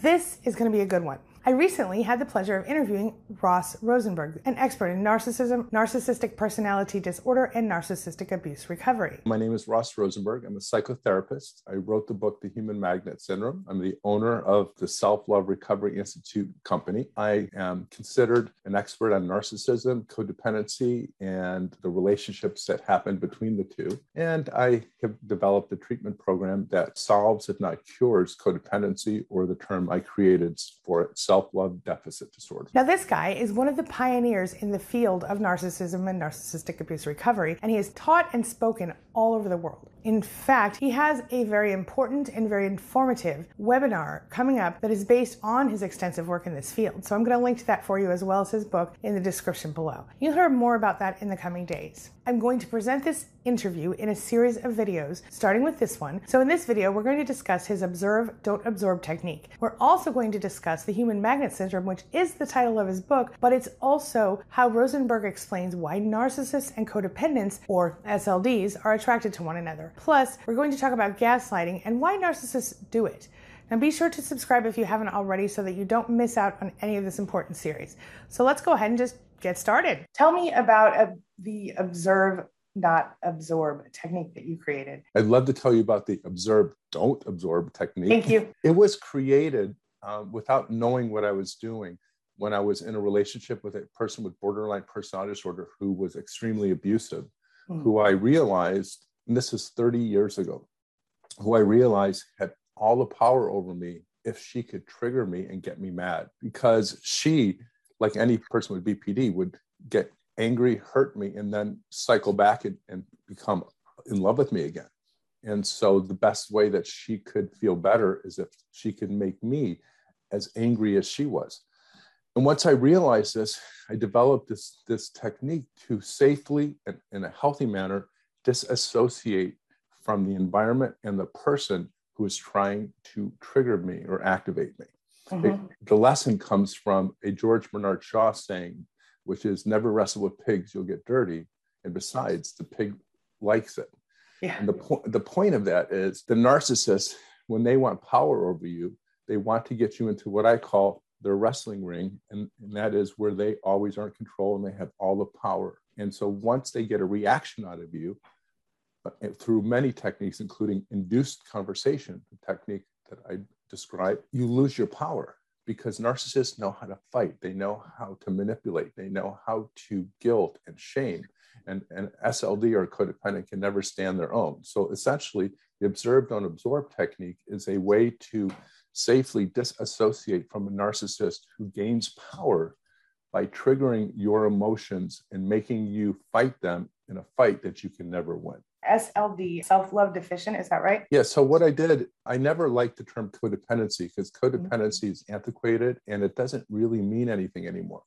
This is going to be a good one. I recently had the pleasure of interviewing Ross Rosenberg, an expert in narcissism, narcissistic personality disorder, and narcissistic abuse recovery. My name is Ross Rosenberg. I'm a psychotherapist. I wrote the book, The Human Magnet Syndrome. I'm the owner of the Self-Love Recovery Institute company. I am considered an expert on narcissism, codependency, and the relationships that happen between the two. And I have developed a treatment program that solves, if not cures, codependency, or the term I created for it, self-love deficit disorder. Now, this guy is one of the pioneers in the field of narcissism and narcissistic abuse recovery, and he has taught and spoken all over the world. In fact, he has a very important and very informative webinar coming up that is based on his extensive work in this field. So I'm going to link to that for you as well as his book in the description below. You'll hear more about that in the coming days. I'm going to present this interview in a series of videos, starting with this one. So in this video, we're going to discuss his observe, don't absorb technique. We're also going to discuss the human magnet syndrome, which is the title of his book, but it's also how Rosenberg explains why narcissists and codependents, or SLDs, are attracted to one another. Plus, we're going to talk about gaslighting and why narcissists do it. Now be sure to subscribe if you haven't already so that you don't miss out on any of this important series. So let's go ahead and just get started. Tell me about the observe, not absorb technique that you created. I'd love to tell you about the observe, don't absorb technique. Thank you. It was created without knowing what I was doing when I was in a relationship with a person with borderline personality disorder who was extremely abusive, who I realized, and this is 30 years ago, who I realized had all the power over me if she could trigger me and get me mad. Because she, like any person with BPD, would get angry, hurt me, and then cycle back and become in love with me again. And so the best way that she could feel better is if she could make me as angry as she was. And once I realized this, I developed this technique to safely and in a healthy manner disassociate from the environment and the person who is trying to trigger me or activate me. The lesson comes from a George Bernard Shaw saying, which is never wrestle with pigs, you'll get dirty. And besides, the pig likes it. Yeah. And the point of that is the narcissist, when they want power over you, they want to get you into what I call their wrestling ring. And that is where they always are in control and they have all the power. And so once they get a reaction out of you, through many techniques, including induced conversation, the technique that I described, you lose your power because narcissists know how to fight. They know how to manipulate. They know how to guilt and shame. And SLD or codependent can never stand their own. So essentially, the observe, don't absorb technique is a way to safely disassociate from a narcissist who gains power by triggering your emotions and making you fight them in a fight that you can never win. SLD, self-love deficient, is that right? Yeah, so what I did, I never liked the term codependency because codependency is antiquated and it doesn't really mean anything anymore.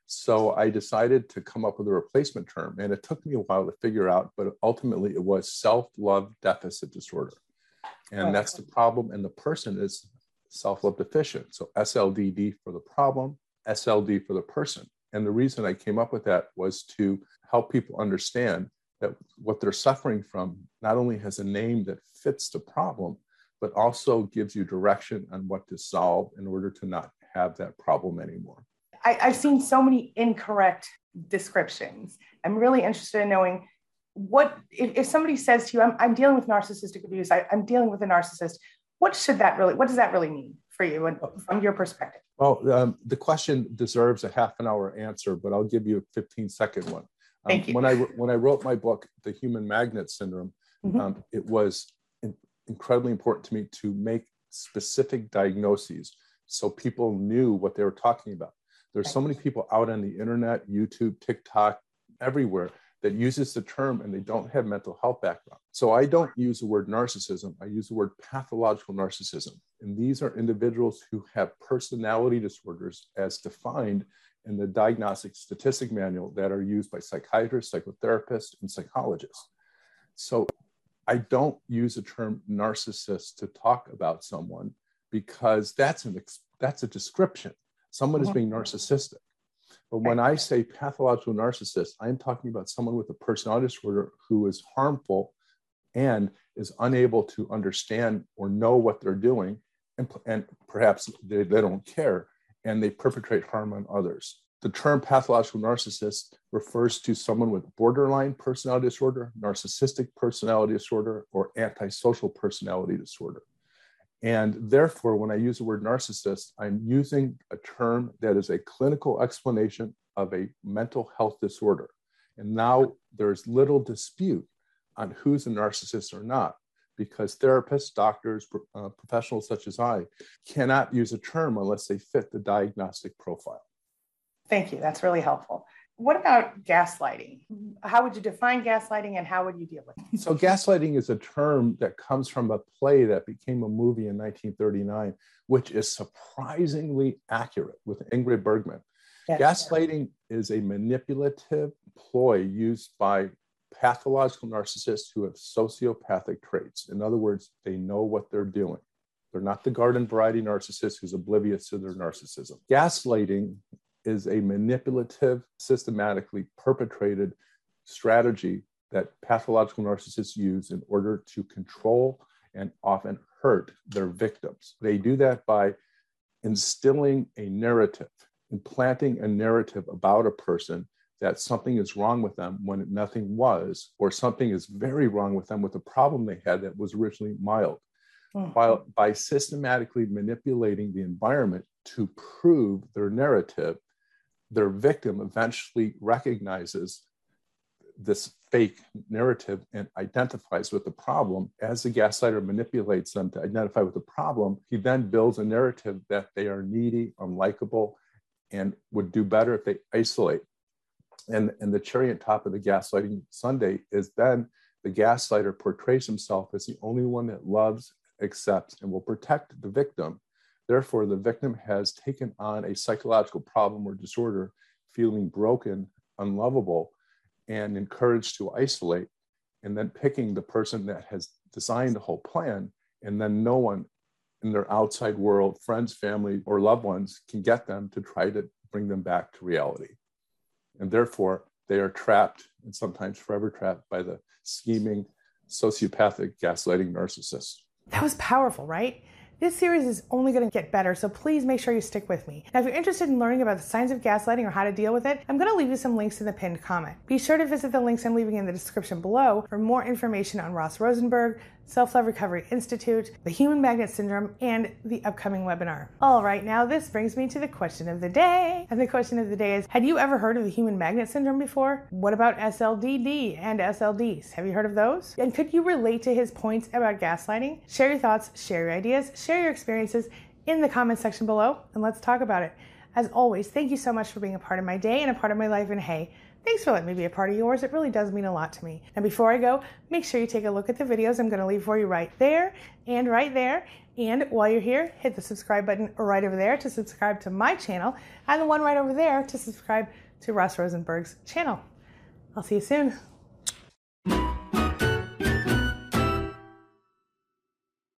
So I decided to come up with a replacement term, and it took me a while to figure out, but ultimately it was self-love deficit disorder. And that's the problem, and the person is self-love deficient. So SLDD for the problem, SLD for the person. And the reason I came up with that was to help people understand that what they're suffering from not only has a name that fits the problem, but also gives you direction on what to solve in order to not have that problem anymore. I've seen so many incorrect descriptions. I'm really interested in knowing what, if somebody says to you, I'm dealing with narcissistic abuse, I'm dealing with a narcissist, what does that really mean for you and from your perspective? Well, the question deserves a half an hour answer, but I'll give you a 15-second one. Thank you. When I wrote my book, The Human Magnet Syndrome, it was incredibly important to me to make specific diagnoses so people knew what they were talking about. There's so many people out on the internet, YouTube, TikTok, everywhere that uses the term and they don't have mental health background. So I don't use the word narcissism. I use the word pathological narcissism. And these are individuals who have personality disorders as defined in the Diagnostic Statistic Manual that are used by psychiatrists, psychotherapists, and psychologists. So I don't use the term narcissist to talk about someone because that's a description. Someone is being narcissistic. But when I say pathological narcissist, I'm talking about someone with a personality disorder who is harmful and is unable to understand or know what they're doing and perhaps they don't care, and they perpetrate harm on others. The term pathological narcissist refers to someone with borderline personality disorder, narcissistic personality disorder, or antisocial personality disorder. And therefore, when I use the word narcissist, I'm using a term that is a clinical explanation of a mental health disorder. And now there's little dispute on who's a narcissist or not, because therapists, doctors, professionals such as I cannot use a term unless they fit the diagnostic profile. Thank you. That's really helpful. What about gaslighting? How would you define gaslighting and how would you deal with it? So gaslighting is a term that comes from a play that became a movie in 1939, which is surprisingly accurate with Ingrid Bergman. Yes. Gaslighting is a manipulative ploy used by pathological narcissists who have sociopathic traits. In other words, they know what they're doing. They're not the garden variety narcissist who's oblivious to their narcissism. Gaslighting is a manipulative, systematically perpetrated strategy that pathological narcissists use in order to control and often hurt their victims. They do that by instilling a narrative, implanting a narrative about a person that something is wrong with them when nothing was, or something is very wrong with them with a problem they had that was originally mild. While by systematically manipulating the environment to prove their narrative, their victim eventually recognizes this fake narrative and identifies with the problem. As the gaslighter manipulates them to identify with the problem, he then builds a narrative that they are needy, unlikable, and would do better if they isolate. And the cherry on top of the gaslighting sundae is then the gaslighter portrays himself as the only one that loves, accepts, and will protect the victim. Therefore, the victim has taken on a psychological problem or disorder, feeling broken, unlovable, and encouraged to isolate, and then picking the person that has designed the whole plan, and then no one in their outside world, friends, family, or loved ones, can get them to try to bring them back to reality. And therefore, they are trapped, and sometimes forever trapped, by the scheming, sociopathic, gaslighting narcissist. That was powerful, right? This series is only going to get better, so please make sure you stick with me. Now, if you're interested in learning about the signs of gaslighting or how to deal with it, I'm going to leave you some links in the pinned comment. Be sure to visit the links I'm leaving in the description below for more information on Ross Rosenberg, Self-Love Recovery Institute, the Human Magnet Syndrome, and the upcoming webinar. All right, now this brings me to the question of the day. And the question of the day is, had you ever heard of the Human Magnet Syndrome before? What about SLDD and SLDs? Have you heard of those? And could you relate to his points about gaslighting? Share your thoughts, share your ideas, share your experiences in the comment section below, and let's talk about it. As always, thank you so much for being a part of my day and a part of my life, and hey, thanks for letting me be a part of yours. It really does mean a lot to me. And before I go, make sure you take a look at the videos I'm going to leave for you right there and right there. And while you're here, hit the subscribe button right over there to subscribe to my channel, and the one right over there to subscribe to Ross Rosenberg's channel. I'll see you soon.